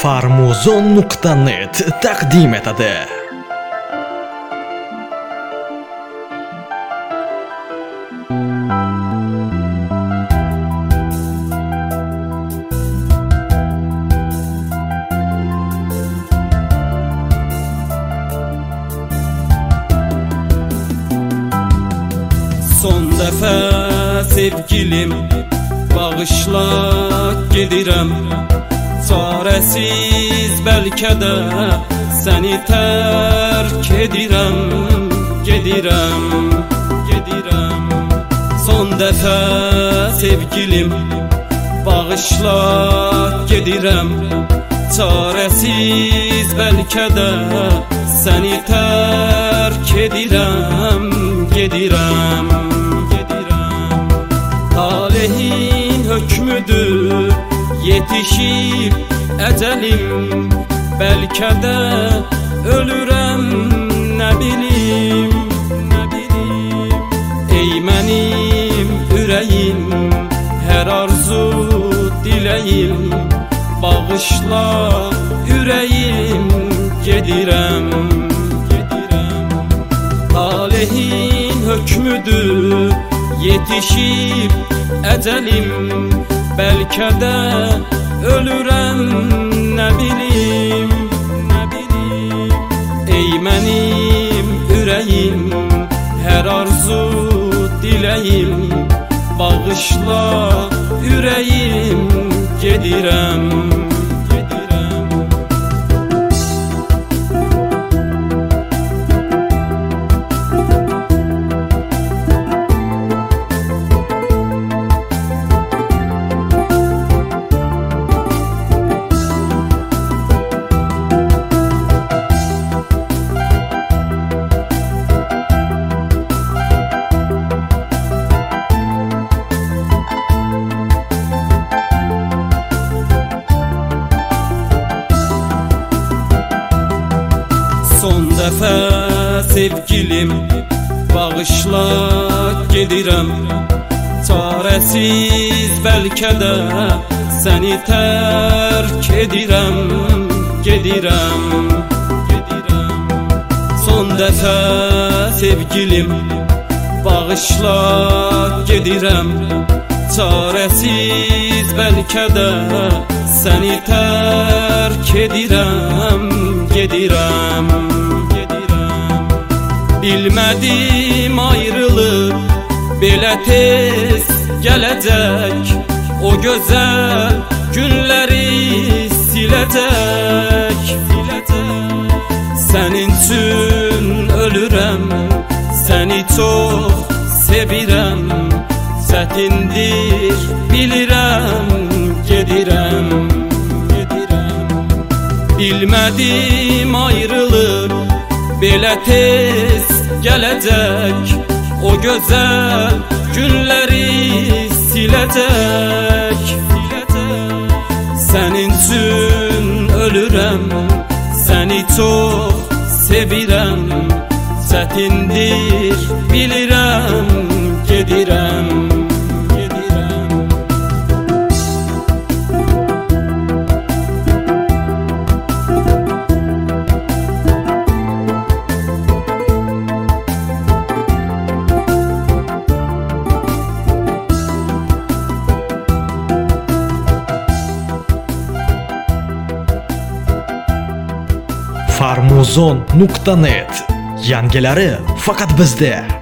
Farmuzon.net taqdim etadi. Son dəfə sevgilim bağışla gedirəm. Çarəsiz bəlkə də səni tərk edirəm. Son dəfə sevgilim bağışla gedirəm. Çarəsiz bəlkə də səni tərk edirəm. Talehin hökmüdür yetişib əcəlim. Bəlkə də ölürəm, nə bilim. Ey mənim ürəyim, hər arzu diləyim. Bağışla ürəyim, gedirəm. Talehin hökmüdür yetişib əcəlim. Bəlkə də ölürəm, nə bilim. Ey mənim ürəyim, hər arzu diləyim. Bağışla ürəyim, gedirəm. Son dəfə sevgilim bağışla gedirəm. Çarəsiz bəlkə də səni tərk edirəm. Son dəfə sevgilim bağışla gedirəm. Çarəsiz bəlkə də səni tərk edirəm. Bilmədim ayrılıq belə tez gələcək. O gözəl günləri siləcək. Sənin üçün ölürəm, səni çox sevirəm. Çətindir bilirəm, gedirəm. Bilmədim ayrılıq belə tez gələcək. O gözəl günləri siləcək. Sənin üçün ölürəm, səni çox sevirəm. Çətindir bilirəm, gedirəm. Farmuzon.net yangilari faqat bizda.